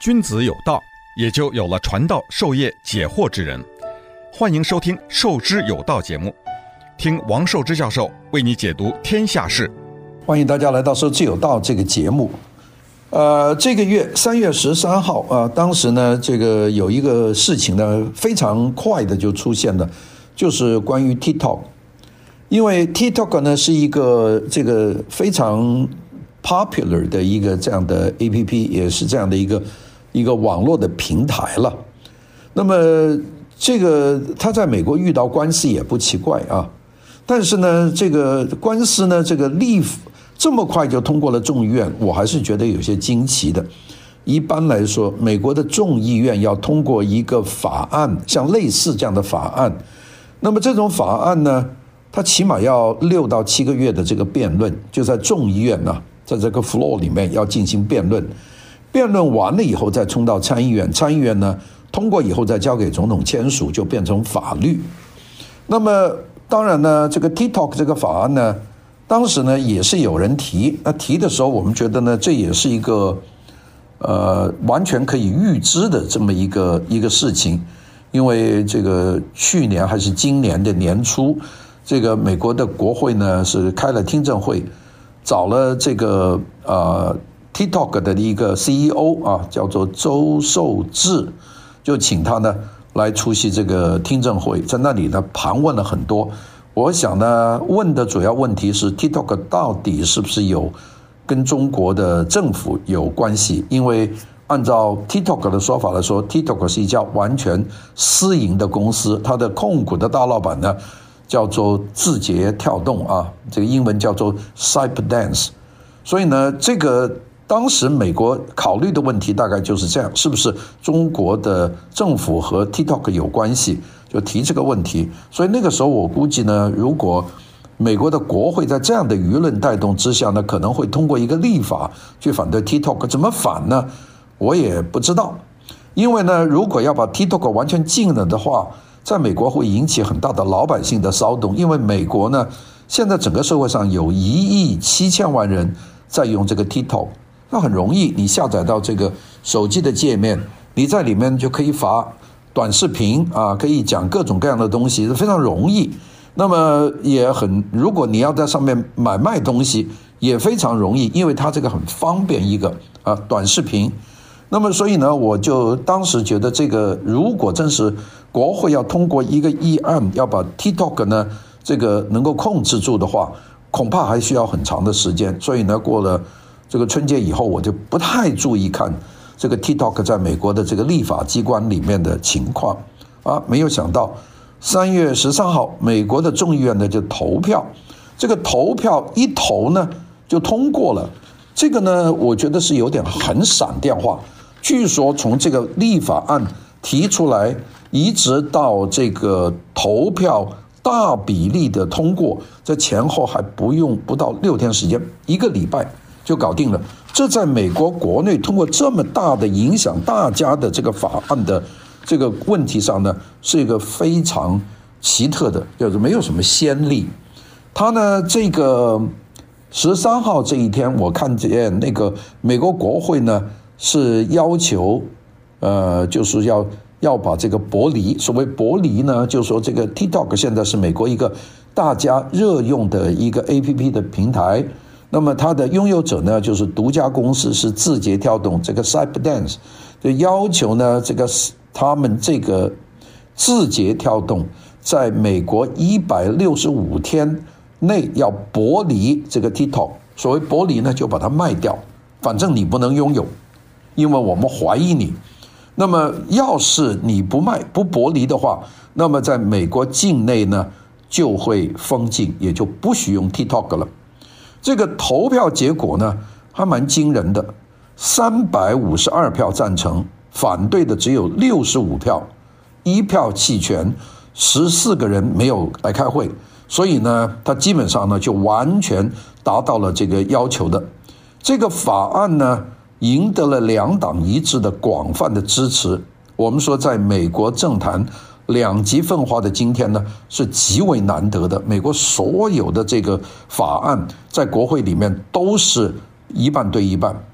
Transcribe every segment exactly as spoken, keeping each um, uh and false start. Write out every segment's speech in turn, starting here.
君子有道，也就有了传道授业解惑之人。欢迎收听《授之有道》节目，听王寿之教授为你解读天下事。 欢迎大家来到《授之有道》这个节目。呃，这个月三月十三号啊、呃，当时呢，这个有一个事情呢，非常快的就出现了，就是关于 TikTok。因为 TikTok 呢是一个这个非常 popular 的一个这样的 A P P， 也是这样的一个一个网络的平台了。那么这个他在美国遇到官司也不奇怪啊，但是呢，这个官司呢，这个立这么快就通过了众议院，我还是觉得有些惊奇的。一般来说，美国的众议院要通过一个法案，像类似这样的法案，那么这种法案呢，它起码要六到七个月的这个辩论，就在众议院呢、啊，在这个 floor 里面要进行辩论，辩论完了以后再冲到参议院，参议院呢通过以后再交给总统签署，就变成法律。那么当然呢，这个 TikTok 这个法案呢，当时呢也是有人提，那提的时候我们觉得呢，这也是一个呃完全可以预知的这么一个一个事情，因为这个去年还是今年的年初，这个美国的国会呢是开了听证会，找了这个呃 TikTok 的一个 C E O 啊，叫做周受志，就请他呢来出席这个听证会，在那里呢盘问了很多。我想呢，问的主要问题是 TikTok 到底是不是有跟中国的政府有关系？因为按照 TikTok 的说法来说， TikTok 是一家完全私营的公司，它的控股的大老板呢叫做字节跳动啊，这个英文叫做 ByteDance。 所以呢，这个当时美国考虑的问题大概就是这样，是不是中国的政府和 TikTok 有关系，就提这个问题。所以那个时候我估计呢，如果美国的国会在这样的舆论带动之下呢，可能会通过一个立法去反对 TikTok。 怎么反呢？我也不知道。因为呢，如果要把 TikTok 完全禁了的话，在美国会引起很大的老百姓的骚动。因为美国呢，现在整个社会上有一亿七千万人在用这个 TikTok，那很容易，你下载到这个手机的界面，你在里面就可以发短视频啊，可以讲各种各样的东西，非常容易。那么也很，如果你要在上面买卖东西，也非常容易，因为它这个很方便一个啊短视频。那么所以呢，我就当时觉得这个如果真是国会要通过一个议案，要把 TikTok 呢这个能够控制住的话，恐怕还需要很长的时间。所以呢，过了这个春节以后，我就不太注意看这个 TikTok 在美国的这个立法机关里面的情况啊。没有想到三月十三号，美国的众议院呢就投票，这个投票一投呢就通过了。这个呢，我觉得是有点很闪电化。据说从这个立法案提出来，一直到这个投票大比例的通过，这前后还不用不到六天时间，一个礼拜就搞定了。这在美国国内通过这么大的影响大家的这个法案的这个问题上呢，是一个非常奇特的，就是没有什么先例。他呢，这个十三号这一天，我看见那个美国国会呢是要求，呃，就是要要把这个柏林，所谓柏林呢，就是说这个 TikTok 现在是美国一个大家热用的一个 A P P 的平台。那么它的拥有者呢，就是独家公司是字节跳动，这个 ByteDance 就要求呢，这个他们这个字节跳动在美国一百六十五天内要剥离这个 TikTok。 所谓剥离呢，就把它卖掉，反正你不能拥有，因为我们怀疑你。那么要是你不卖不剥离的话，那么在美国境内呢就会封禁，也就不许用 TikTok 了。这个投票结果呢还蛮惊人的，三百五十二票赞成，反对的只有六十五票，一票弃权，十四个人没有来开会。所以呢，他基本上呢就完全达到了这个要求的。这个法案呢赢得了两党一致的广泛的支持。我们说在美国政坛两极分化的今天呢，是极为难得的。美国所有的这个法案在国会里面都是一半对一半。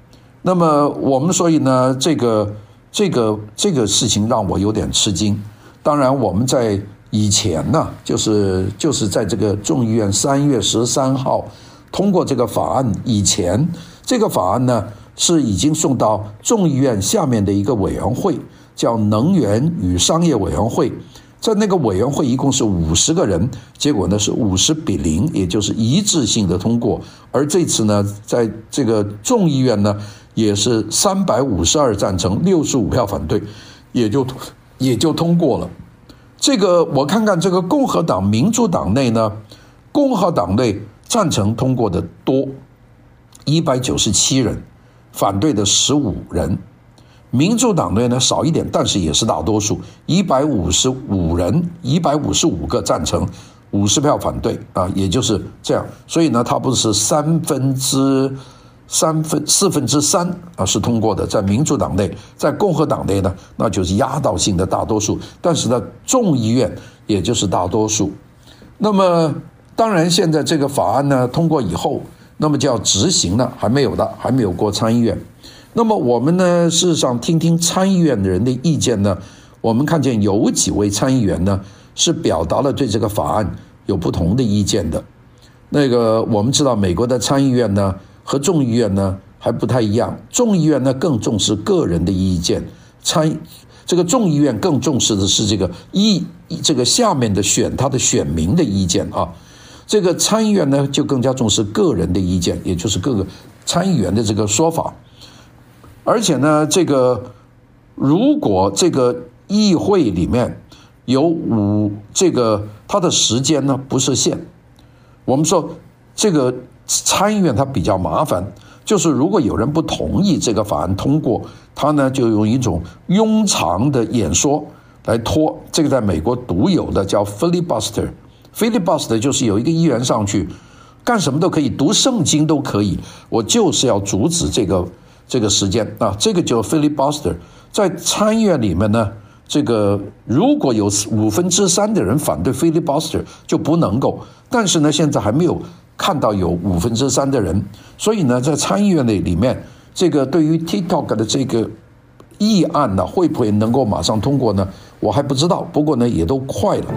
那么我们所以呢，这个这个这个事情让我有点吃惊。当然，我们在以前呢，就是就是在这个众议院三月十三号通过这个法案以前，这个法案呢是已经送到众议院下面的一个委员会，叫能源与商业委员会。在那个委员会一共是五十个人，结果呢是五十比零，也就是一致性的通过。而这次呢，在这个众议院呢，也是三百五十二赞成，六十五票反对，也就也就通过了。这个我看看这个共和党、民主党内呢，共和党内赞成通过的多，一百九十七人，反对的十五人。民主党内呢少一点，但是也是大多数，一百五十五人，一百五十五个赞成，五十票反对啊，也就是这样。所以呢，它不是三分之三分四分之三啊是通过的，在民主党内，在共和党内呢，那就是压倒性的大多数。但是呢，众议院也就是大多数。那么当然，现在这个法案呢通过以后，那么就要执行了，还没有的，还没有过参议院。那么我们呢，事实上听听参议院的人的意见呢，我们看见有几位参议员呢是表达了对这个法案有不同的意见的。那个我们知道美国的参议院呢和众议院呢还不太一样，众议院呢更重视个人的意见，参这个众议院更重视的是这个议这个下面的选他的选民的意见啊。这个参议院呢就更加重视个人的意见，也就是各个参议员的这个说法。而且呢，这个如果这个议会里面有五这个它的时间呢不设限，我们说这个参议院它比较麻烦，就是如果有人不同意这个法案通过，他呢就用一种庸常的演说来拖，这个在美国独有的叫 filibuster。filibuster 就是有一个议员上去干什么都可以，读圣经都可以，我就是要阻止这个这个时间啊，这个叫 filibuster。 在参议院里面呢，这个如果有五分之三的人反对 filibuster 就不能够，但是呢现在还没有看到有五分之三的人，所以呢在参议院里里面，这个对于 TikTok 的这个议案呢会不会能够马上通过呢，我还不知道，不过呢也都快了。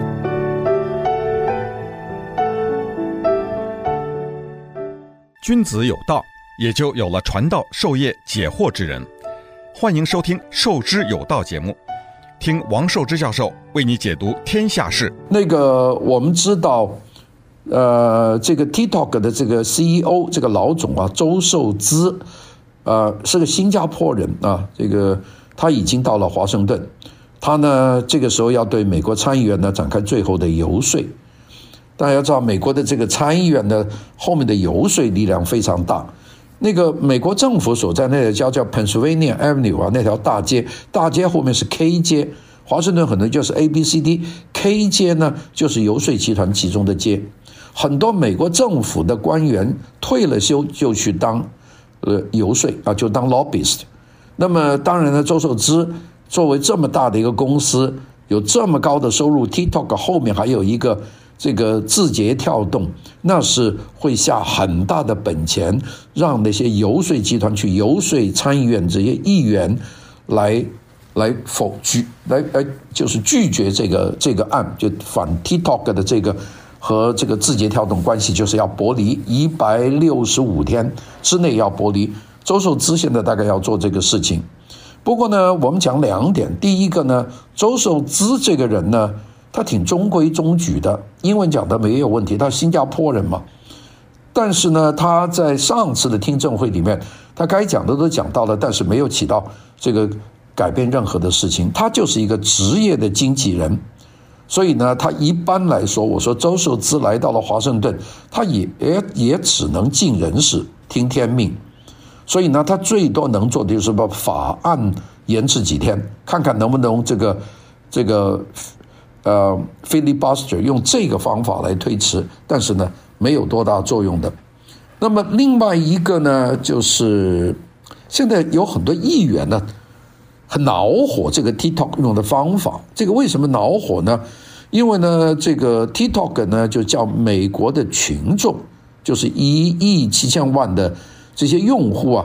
君子有道，也就有了传道授业解惑之人。欢迎收听授之有道节目，听王寿之教授为你解读天下事。 那个我们知道呃，这个 TikTok 的这个 C E O 这个老总啊，周受资呃是个新加坡人啊，这个他已经到了华盛顿，他呢这个时候要对美国参议员呢展开最后的游说。大家要知道，美国的这个参议院的后面的游说力量非常大。那个美国政府所在那条叫叫 Pennsylvania Avenue 啊，那条大街，大街后面是 K 街，华盛顿可能就是 A B C D，K 街呢就是游说集团其中的街。很多美国政府的官员退了休就去当呃游说啊，就当 lobbyist。那么当然呢，周受资作为这么大的一个公司，有这么高的收入 ，TikTok 后面还有一个这个字节跳动，那是会下很大的本钱，让那些游说集团去游说参议院这些议员来来否拒，来来就是拒绝这个这个案，就反 TikTok 的这个和这个字节跳动关系，就是要剥离，一百六十五天之内要剥离。周受资现在大概要做这个事情。不过呢，我们讲两点，第一个呢，周受资这个人呢，他挺中规中矩的，英文讲的没有问题，他是新加坡人嘛。但是呢，他在上次的听证会里面，他该讲的都讲到了，但是没有起到这个改变任何的事情。他就是一个职业的经纪人，所以呢，他一般来说，我说周受资来到了华盛顿，他也也只能尽人事，听天命。所以呢，他最多能做的就是把法案延迟几天，看看能不能这个这个呃 filibuster 用这个方法来推迟，但是呢，没有多大作用的。那么另外一个呢，就是现在有很多议员呢，很恼火这个 TikTok 用的方法。这个为什么恼火呢？因为呢，这个 TikTok 呢，就叫美国的群众，就是一亿七千万的这些用户啊，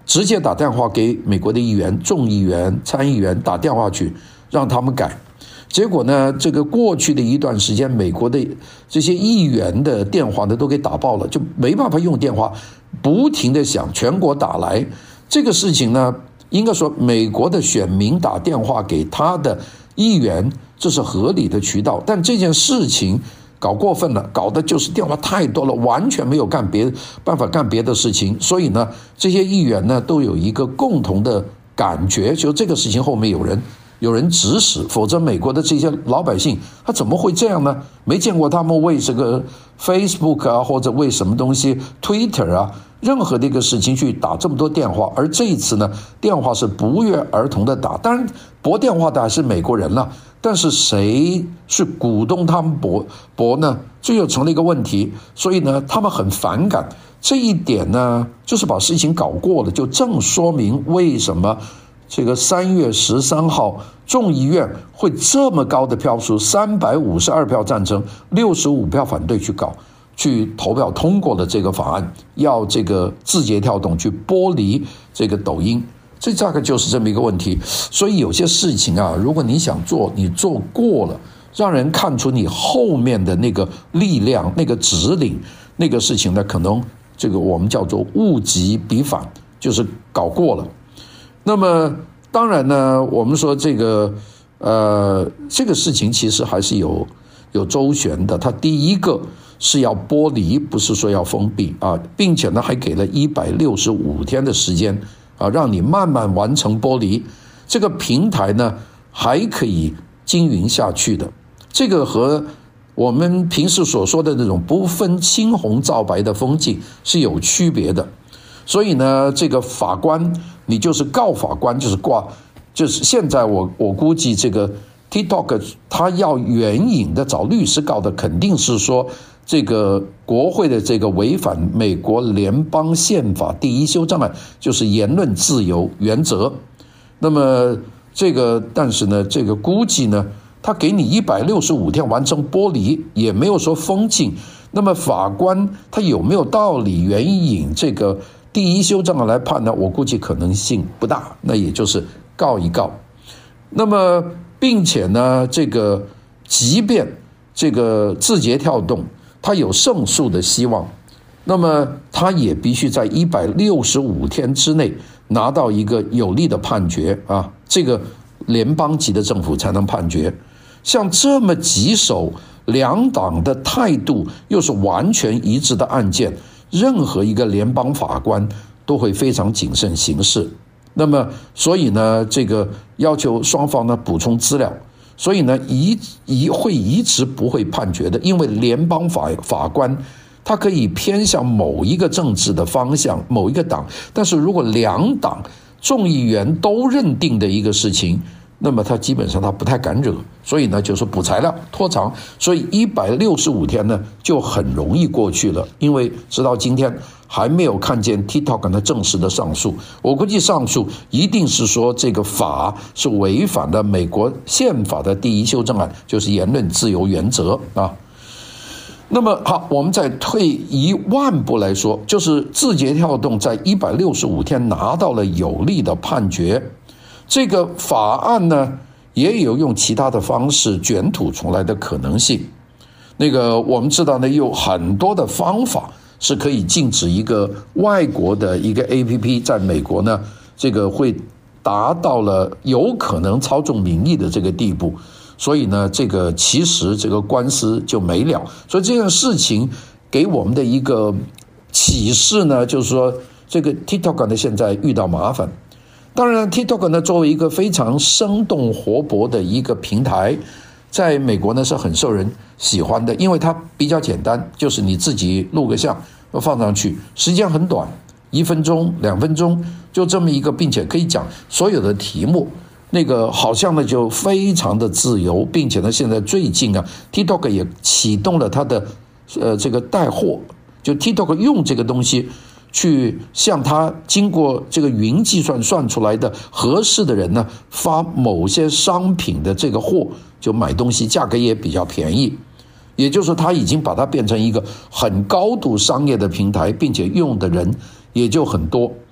直接打电话给美国的议员、众议员、参议员打电话去，让他们改。结果呢，这个过去的一段时间，美国的这些议员的电话呢都给打爆了，就没办法用电话，不停的响，全国打来。这个事情呢，应该说美国的选民打电话给他的议员，这是合理的渠道，但这件事情搞过分了，搞的就是电话太多了，完全没有干别办法干别的事情。所以呢，这些议员呢都有一个共同的感觉，就这个事情后面有人有人指使，否则美国的这些老百姓他怎么会这样呢？没见过他们为这个 Facebook 啊，或者为什么东西 Twitter 啊，任何的一个事情去打这么多电话。而这一次呢，电话是不约而同的打，当然拨电话的还是美国人了，但是谁是鼓动他们拨拨呢？这就成了一个问题。所以呢，他们很反感这一点呢，就是把事情搞过了，就正说明为什么这个三月十三号众议院会这么高的票数，三百五十二票赞成，六十五票反对去搞，去投票通过了这个法案，要这个字节跳动去剥离这个抖音。这大概就是这么一个问题。所以有些事情啊，如果你想做，你做过了，让人看出你后面的那个力量、那个指领，那个事情呢，可能这个我们叫做物极必反，就是搞过了。那么当然呢，我们说这个呃这个事情其实还是有有周旋的。它第一个是要剥离，不是说要封闭啊，并且呢还给了一百六十五天的时间啊，让你慢慢完成剥离。这个平台呢还可以经营下去的。这个和我们平时所说的那种不分青红皂白的封禁是有区别的。所以呢，这个法官你就是告法官，就是挂，就是现在我我估计这个 TikTok 他要援引的找律师告的，肯定是说这个国会的这个违反美国联邦宪法第一修正案，就是言论自由原则。那么这个，但是呢，这个估计呢，他给你一百六十五天完成剥离，也没有说封禁。那么法官他有没有道理援引这个第一修正案来判呢？我估计可能性不大，那也就是告一告。那么并且呢，这个即便这个字节跳动它有胜诉的希望，那么它也必须在一百六十五天之内拿到一个有利的判决啊，这个联邦级的政府才能判决。像这么棘手，两党的态度又是完全一致的案件，任何一个联邦法官都会非常谨慎行事。那么所以呢，这个要求双方呢补充资料，所以呢一一会一直不会判决的，因为联邦法法官他可以偏向某一个政治的方向，某一个党，但是如果两党众议员都认定的一个事情，那么他基本上他不太敢惹，所以呢就是补材料拖长，所以一百六十五天呢就很容易过去了。因为直到今天还没有看见 TikTok 的正式的上诉，我估计上诉一定是说这个法是违反了美国宪法的第一修正案，就是言论自由原则啊。那么好，我们再退一万步来说，就是字节跳动在一百六十五天拿到了有利的判决。这个法案呢，也有用其他的方式卷土重来的可能性。那个我们知道呢，有很多的方法是可以禁止一个外国的一个 A P P 在美国呢，这个会达到了有可能操纵民意的这个地步。所以呢，这个其实这个官司就没了。所以这件事情给我们的一个启示呢，就是说这个 TikTok 呢现在遇到麻烦。当然 TikTok 呢作为一个非常生动活泼的一个平台，在美国呢是很受人喜欢的，因为它比较简单，就是你自己录个像放上去，时间很短，一分钟两分钟就这么一个，并且可以讲所有的题目，那个好像呢就非常的自由，并且呢现在最近啊 TikTok 也启动了它的呃这个带货，就 TikTok 用这个东西去向他经过这个云计算算出来的合适的人呢发某些商品的这个货，就买东西价格也比较便宜。也就是说他已经把它变成一个很高度商业的平台，并且用的人也就很多。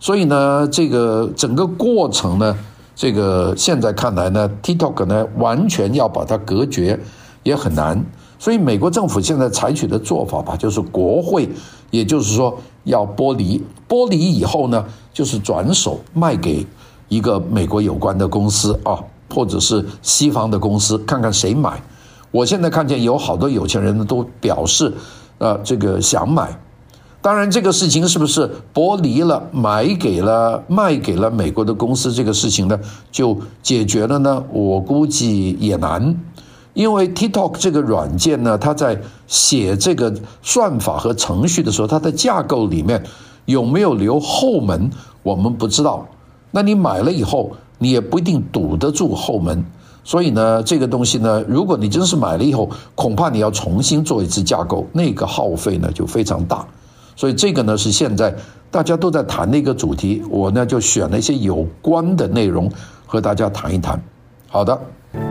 所以呢，这个整个过程呢，这个现在看来呢 ，TikTok 呢完全要把它隔绝也很难。所以美国政府现在采取的做法吧，就是国会，也就是说要剥离，剥离以后呢，就是转手卖给一个美国有关的公司啊，或者是西方的公司，看看谁买。我现在看见有好多有钱人都表示，呃，这个想买。当然，这个事情是不是剥离了、买给了、卖给了美国的公司，这个事情呢，就解决了呢？我估计也难。因为 TikTok 这个软件呢，它在写这个算法和程序的时候，它的架构里面有没有留后门，我们不知道。那你买了以后，你也不一定堵得住后门。所以呢，这个东西呢，如果你真是买了以后，恐怕你要重新做一次架构，那个耗费呢就非常大。所以这个呢是现在大家都在谈的一个主题，我呢就选了一些有关的内容和大家谈一谈。好的。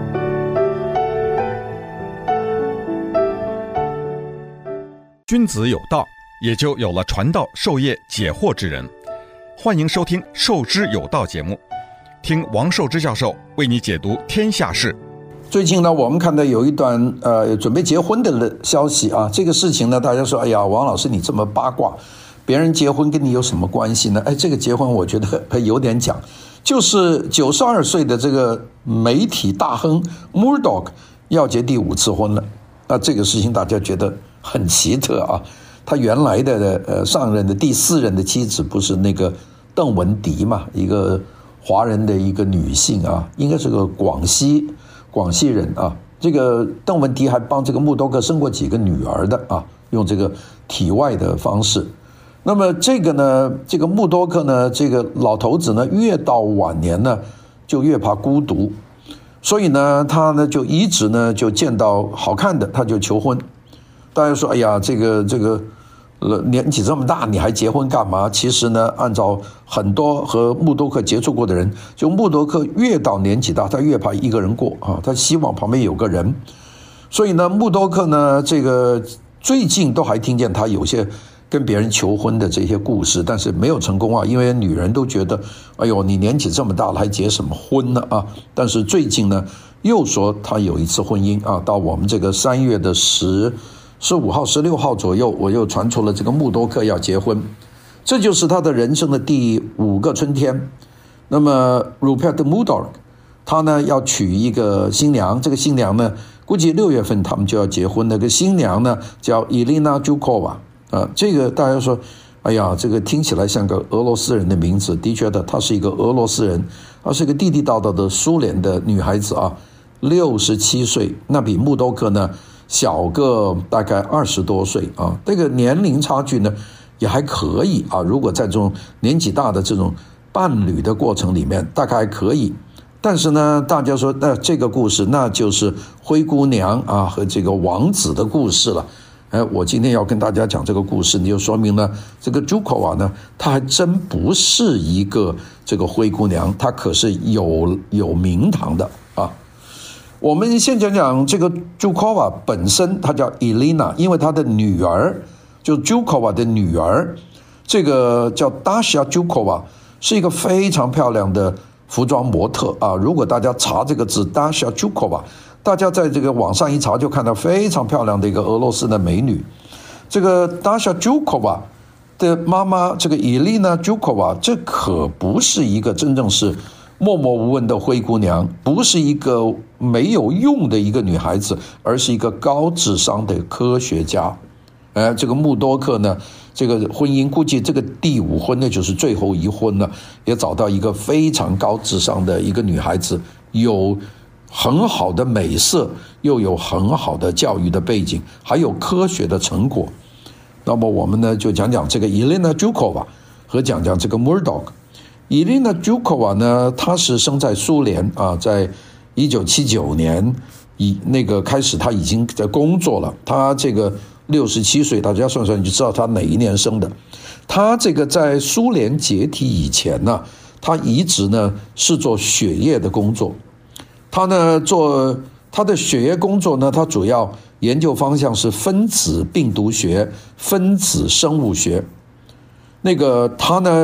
君子有道，也就有了传道授业解惑之人。欢迎收听《授之有道》节目，听王寿之教授为你解读天下事。 最近呢，我们看到有一段呃准备结婚的消息啊，这个事情呢，大家说，哎呀，王老师你这么八卦，别人结婚跟你有什么关系呢？哎，这个结婚我觉得有点讲，就是九十二岁的这个媒体大亨 Murdoch 要结第五次婚了。那这个事情大家觉得很奇特啊，他原来的呃上任的第四任的妻子不是那个邓文迪嘛，一个华人的一个女性啊，应该是个广西广西人啊。这个邓文迪还帮这个穆多克生过几个女儿的啊，用这个体外的方式。那么这个呢，这个穆多克呢，这个老头子呢，越到晚年呢，就越怕孤独，所以呢，他呢就一直呢就见到好看的他就求婚。大家说，哎呀，这个这个年纪这么大你还结婚干嘛？其实呢，按照很多和穆多克接触过的人，就穆多克越到年纪大，他越怕一个人过啊，他希望旁边有个人。所以呢，穆多克呢，这个最近都还听见他有些跟别人求婚的这些故事，但是没有成功啊，因为女人都觉得，哎呦，你年纪这么大了还结什么婚呢啊？但是最近呢，又说他有一次婚姻啊，到我们这个三月的十。十五号、十六号左右，我又传出了这个穆多克要结婚，这就是他的人生的第五个春天。那么 Rupert Murdoch 他呢要娶一个新娘，这个新娘呢估计六月份他们就要结婚。那个新娘呢叫 Elena Zhukova 啊，这个大家说，哎呀，这个听起来像个俄罗斯人的名字，的确的，她是一个俄罗斯人，她是一个地地道道的苏联的女孩子啊，六十七岁，那比穆多克呢小个大概二十多岁啊，这个年龄差距呢也还可以啊。如果在这种年纪大的这种伴侣的过程里面，大概还可以。但是呢，大家说，那这个故事那就是灰姑娘啊和这个王子的故事了。哎，我今天要跟大家讲这个故事，你就说明呢，这个 Zhukova 呢，她还真不是一个这个灰姑娘，她可是有有名堂的啊。我们先讲讲这个 Zhukova 本身，她叫 Elena， 因为她的女儿就 Zhukova 的女儿，这个叫 Dasha Zhukova， 是一个非常漂亮的服装模特啊。如果大家查这个字 Dasha Zhukova， 大家在这个网上一查就看到非常漂亮的一个俄罗斯的美女。这个 Dasha Zhukova 的妈妈，这个 Elena Zhukova， 这可不是一个真正是默默无闻的灰姑娘，不是一个没有用的一个女孩子，而是一个高智商的科学家。呃，这个穆多克呢，这个婚姻估计这个第五婚呢就是最后一婚了，也找到一个非常高智商的一个女孩子，有很好的美色，又有很好的教育的背景，还有科学的成果。那么我们呢就讲讲这个 Elena Zhukova 和讲讲这个 Murdoch。Elena Zhukova 呢，她是生在苏联啊，在一九七九年以那个开始，她已经在工作了。她这个六十七岁，大家算算你就知道她哪一年生的。她这个在苏联解体以前呢，她一直呢是做血液的工作。她呢做她的血液工作呢，她主要研究方向是分子病毒学、分子生物学。那个她呢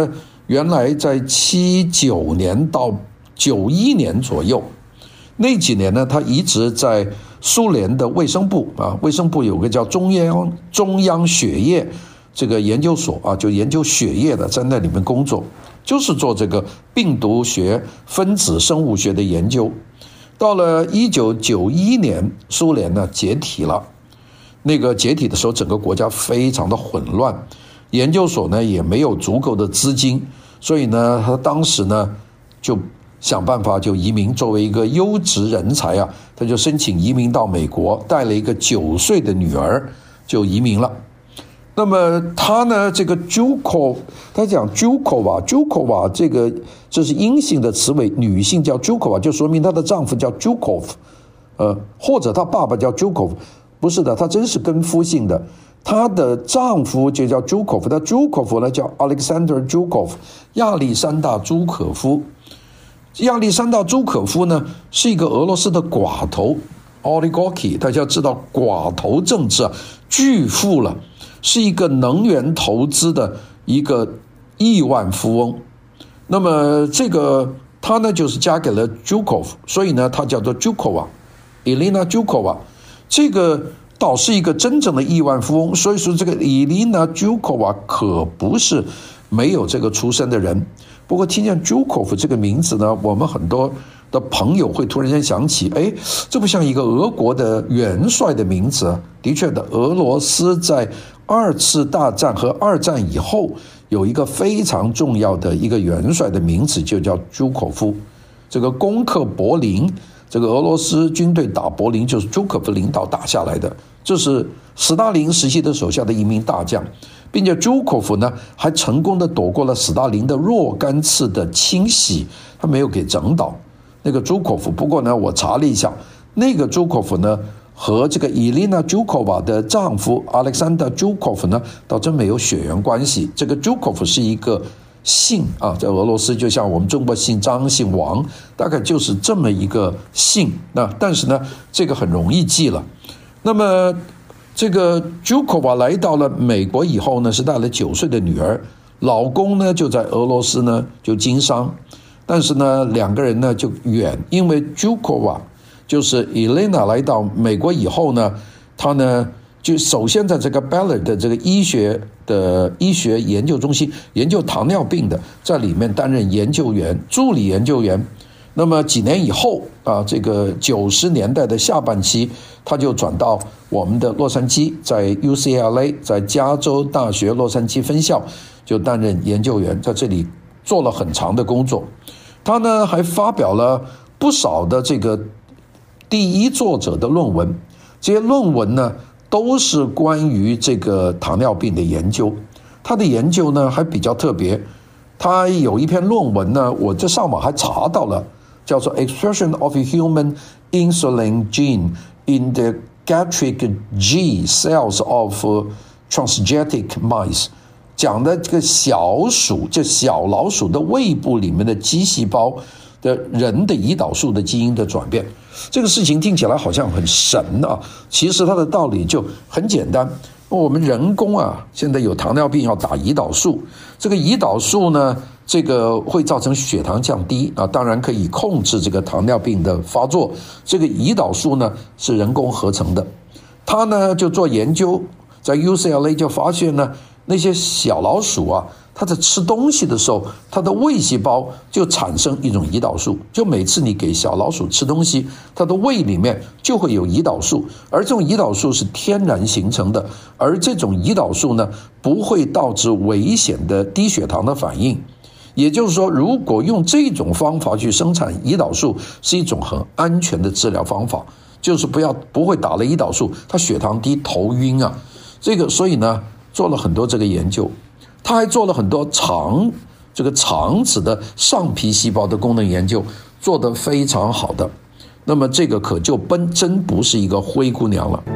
原来在七九年到九一年左右，那几年呢，他一直在苏联的卫生部啊，卫生部有个叫中央中央血液这个研究所啊，就研究血液的，在那里面工作，就是做这个病毒学、分子生物学的研究。到了一九九一年，苏联呢解体了。那个解体的时候，整个国家非常的混乱，研究所呢也没有足够的资金，所以呢，他当时呢就想办法就移民，作为一个优质人才啊，他就申请移民到美国，带了一个九岁的女儿就移民了。那么他呢，这个 Zhukov， 他讲 Zhukova Zhukova 这个这是阴性的词尾，女性叫 Zhukova， 就说明她的丈夫叫 Zhukov， 呃，或者她爸爸叫 Zhukov， 不是的，她真是跟夫姓的。她的丈夫就叫 Zhukov， 那 Zhukov 呢叫 Alexander Zhukov， 亚历山大·朱可夫。亚历山大·朱可夫呢是一个俄罗斯的寡头 oligarchy， 大家知道寡头政治啊，巨富了。是一个能源投资的一个亿万富翁。那么这个他呢就是嫁给了 Zhukov， 所以呢他叫做 Zhukova Elena Zhukova， 这个倒是一个真正的亿万富翁。所以说这个 Elena Zhukova 可不是没有这个出身的人。不过听见 Zhukov 这个名字呢，我们很多的朋友会突然间想起，哎，这不像一个俄国的元帅的名字啊。的确的，俄罗斯在二次大战和二战以后有一个非常重要的一个元帅的名字，就叫朱可夫。这个攻克柏林，这个俄罗斯军队打柏林就是朱可夫领导打下来的，这是斯大林时期的手下的一名大将，并且朱可夫呢还成功的躲过了斯大林的若干次的清洗，他没有给整倒那个朱可夫。不过呢，我查了一下，那个朱可夫呢和这个 Elena Zhukova 的丈夫 Alexander Zhukov 呢倒真没有血缘关系。这个 Zhukov 是一个姓啊，在俄罗斯就像我们中国姓张姓王，大概就是这么一个姓。那但是呢这个很容易记了。那么这个 Zhukova 来到了美国以后呢，是带了九岁的女儿，老公呢就在俄罗斯呢就经商，但是呢两个人呢就远，因为 Zhukova就是 Elena 来到美国以后呢，她呢就首先在这个 Ballard 的这个医学的医学研究中心研究糖尿病的，在里面担任研究员、助理研究员。那么几年以后啊，这个九十年代的下半期，他就转到我们的洛杉矶，在 U C L A， 在加州大学洛杉矶分校就担任研究员，在这里做了很长的工作。他呢还发表了不少的这个第一作者的论文，这些论文呢都是关于这个糖尿病的研究。他的研究呢还比较特别，他有一篇论文呢，我这上网还查到了，叫做 Expression of a Human Insulin Gene in the Gastric G Cells of Transgenic Mice， 讲的这个小鼠，这小老鼠的胃部里面的肌细胞的人的胰岛素的基因的转变。这个事情听起来好像很神啊，其实它的道理就很简单。我们人工啊，现在有糖尿病要打胰岛素，这个胰岛素呢，这个会造成血糖降低啊，当然可以控制这个糖尿病的发作。这个胰岛素呢是人工合成的，他呢就做研究，在 U C L A 就发现呢，那些小老鼠啊，它在吃东西的时候，它的胃细胞就产生一种胰岛素，就每次你给小老鼠吃东西，它的胃里面就会有胰岛素，而这种胰岛素是天然形成的，而这种胰岛素呢不会导致危险的低血糖的反应。也就是说，如果用这种方法去生产胰岛素，是一种很安全的治疗方法，就是不要不会打了胰岛素，它血糖低头晕啊，这个所以呢做了很多这个研究。他还做了很多肠这个肠子的上皮细胞的功能研究，做得非常好的。那么这个可就本真不是一个灰姑娘了。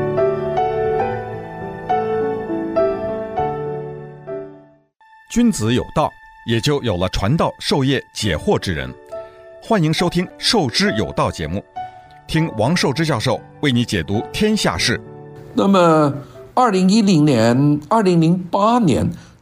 君子有道，也就有了传道授业解惑之人。欢迎收听《授之有道》节目，听王寿之教授为你解读天下事。 那么二零一零年、二零零八年，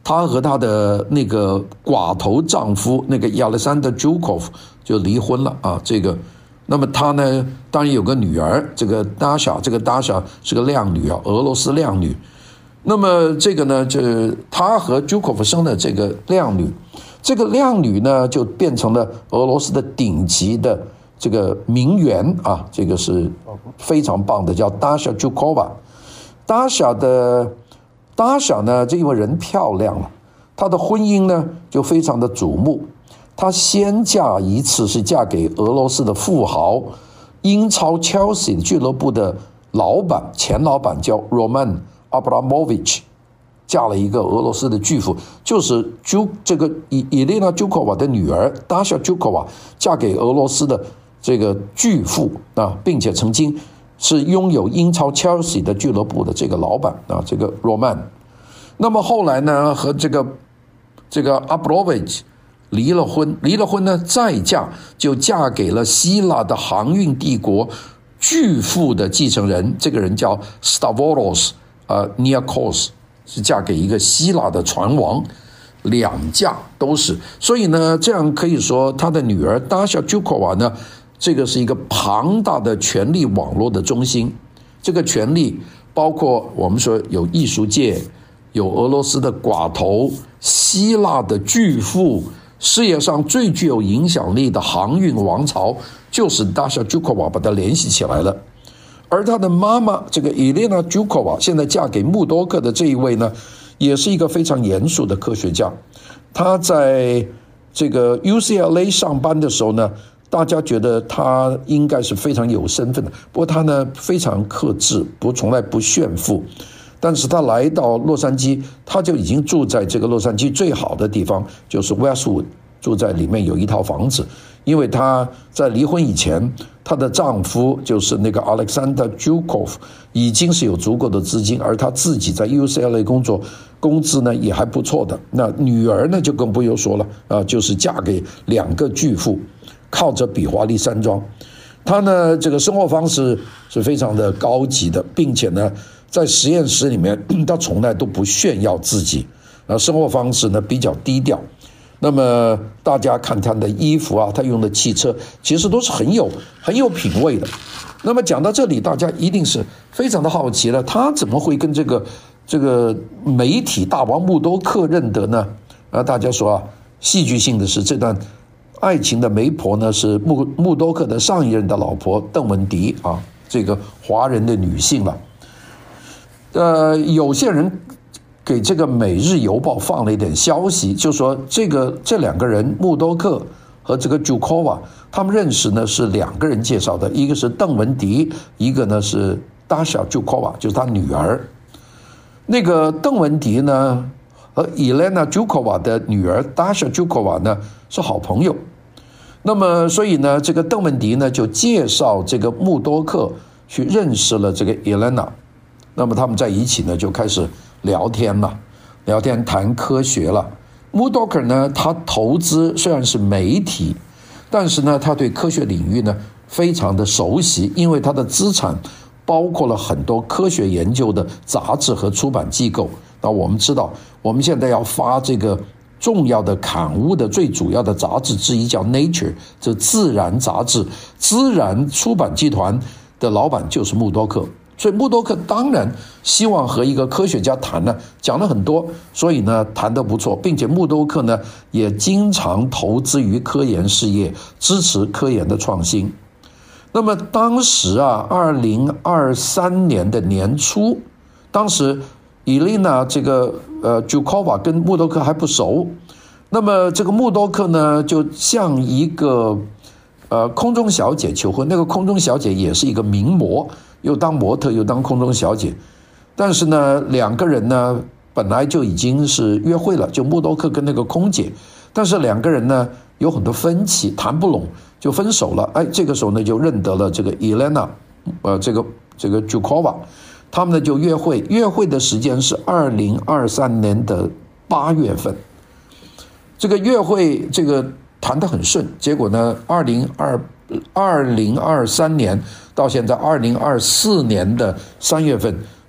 她和她的那个寡头丈夫那个亚历山大·朱科夫就离婚了啊。这个，那么她呢，当然有个女儿，这个达莎，这个达莎是个靓女啊，俄罗斯靓女。那么这个呢，这她和朱科夫生的这个靓女，这个靓女呢就变成了俄罗斯的顶级的这个名媛啊，这个是非常棒的，叫达莎·朱科娃。达莎的达莎呢，这因为人漂亮了，她的婚姻呢就非常的瞩目。她先嫁一次是嫁给俄罗斯的富豪，英超 Chelsea 俱乐部的老板，前老板叫 Roman Abramovich， 嫁了一个俄罗斯的巨富，就是朱这个伊伊丽娜·朱科娃的女儿达莎·朱科娃嫁给俄罗斯的这个巨富啊，并且曾经是拥有英超 Chelsea 的俱乐部的这个老板啊，这个 Roman。那么后来呢，和这个这个 Abramovich 离了婚，离了婚呢，再嫁就嫁给了希腊的航运帝国巨富的继承人，这个人叫 Stavros 呃 Niarchos， 是嫁给一个希腊的船王，两嫁都是。所以呢，这样可以说他的女儿达莎·朱科娃呢，这个是一个庞大的权力网络的中心。这个权力包括我们说有艺术界，有俄罗斯的寡头，希腊的巨富，世界上最具有影响力的航运王朝，就是达莎·朱科娃把它联系起来了。而她的妈妈这个伊莲娜·朱科娃现在嫁给穆多克的这一位呢，也是一个非常严肃的科学家。她在这个 U C L A 上班的时候呢，大家觉得他应该是非常有身份的，不过他呢非常克制，不从来不炫富。但是他来到洛杉矶，他就已经住在这个洛杉矶最好的地方，就是 Westwood， 住在里面有一套房子。因为他在离婚以前，她的丈夫就是那个 Alexander Zhukov 已经是有足够的资金，而他自己在 U C L A 工作，工资呢也还不错的。那女儿呢就更不用说了啊，就是嫁给两个巨富，靠着比华利山庄。他呢这个生活方式是非常的高级的，并且呢在实验室里面他从来都不炫耀自己，啊，生活方式呢比较低调。那么大家看他的衣服啊，他用的汽车其实都是很有很有品味的。那么讲到这里，大家一定是非常的好奇了，他怎么会跟这个这个媒体大王穆多克认得呢？啊，大家说啊，戏剧性的是这段爱情的媒婆呢是穆穆多克的上一任的老婆邓文迪啊，这个华人的女性了。呃，有些人给这个《每日邮报》放了一点消息，就说这个这两个人穆多克和这个朱科娃，他们认识呢是两个人介绍的，一个是邓文迪，一个呢是达莎·朱科娃，就是他女儿。那个邓文迪呢和伊莲娜·朱科娃的女儿达莎·朱科娃呢是好朋友。那么所以呢，这个邓文迪呢就介绍这个穆多克去认识了这个伊莲娜。那么他们在一起呢就开始聊天了，聊天谈科学了。穆多克呢，他投资虽然是媒体，但是呢，他对科学领域呢非常的熟悉，因为他的资产包括了很多科学研究的杂志和出版机构。那我们知道，我们现在要发这个重要的刊物的最主要的杂志之一叫 Nature， 这自然杂志，自然出版集团的老板就是穆多克。所以穆多克当然希望和一个科学家谈呢，讲了很多，所以呢谈得不错，并且穆多克呢也经常投资于科研事业，支持科研的创新。那么当时啊，二零二三年的年初，当时伊丽娜这个呃朱科娃跟穆多克还不熟，那么这个穆多克呢就向一个呃空中小姐求婚，那个空中小姐也是一个名模。又当模特又当空中小姐，但是呢两个人呢本来就已经是约会了，就穆多克跟那个空姐，但是两个人呢有很多分歧，谈不拢就分手了。哎，这个时候呢就认得了这个伊莲娜，呃，这个这个朱科娃，他们呢就约会，约会的时间是二零二三年的八月份。这个约会这个谈得很顺，结果呢二零二二零二三年到现在二零二四年的三月份，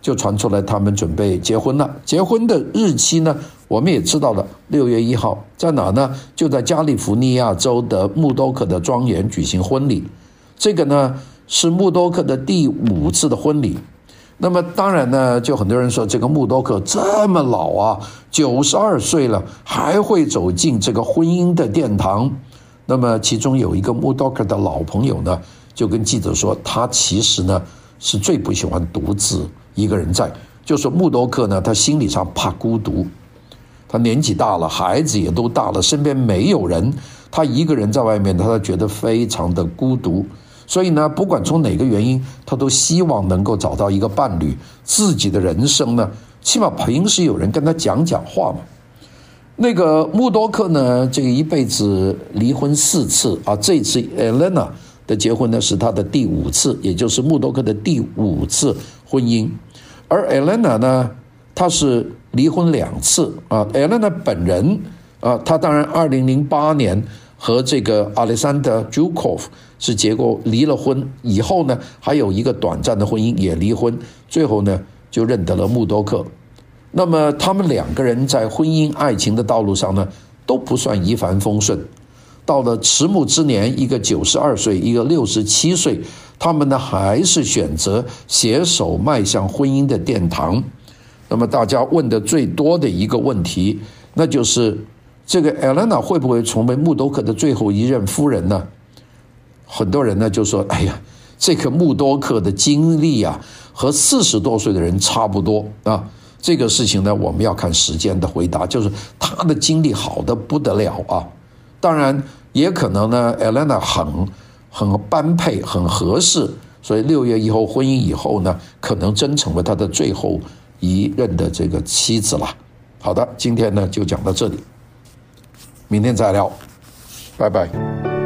就传出来他们准备结婚了。结婚的日期呢，我们也知道了，六月一号，在哪呢？就在加利福尼亚州的穆多克的庄园举行婚礼。这个呢是穆多克的第五次的婚礼。那么当然呢，就很多人说这个穆多克这么老啊，九十二岁了，还会走进这个婚姻的殿堂。那么其中有一个穆多克的老朋友呢，就跟记者说，他其实呢是最不喜欢独自一个人在，就说穆多克呢，他心理上怕孤独，他年纪大了，孩子也都大了，身边没有人，他一个人在外面，他觉得非常的孤独。所以呢，不管从哪个原因，他都希望能够找到一个伴侣，自己的人生呢，起码平时有人跟他讲讲话嘛。那个穆多克呢，这个一辈子离婚四次啊，这次 Elena 的结婚呢是他的第五次，也就是穆多克的第五次婚姻。而 Elena 呢，她是离婚两次啊。Elena 本人啊，她当然二零零八年和这个 Alexander Zhukov 是结过离了婚以后呢，还有一个短暂的婚姻也离婚，最后呢就认得了穆多克。那么他们两个人在婚姻爱情的道路上呢，都不算一帆风顺。到了迟暮之年，一个九十二岁，一个六十七岁，他们呢还是选择携手迈向婚姻的殿堂。那么大家问的最多的一个问题，那就是这个 Elena 会不会成为穆多克的最后一任夫人呢？很多人呢就说，哎呀，这个穆多克的经历啊，和四十多岁的人差不多啊。这个事情呢，我们要看时间的回答，就是他的经历好的不得了啊。当然也可能呢 Elena 很很般配，很合适，所以六月以后婚姻以后呢，可能真成为他的最后一任的这个妻子了。好的，今天呢就讲到这里，明天再聊，拜拜。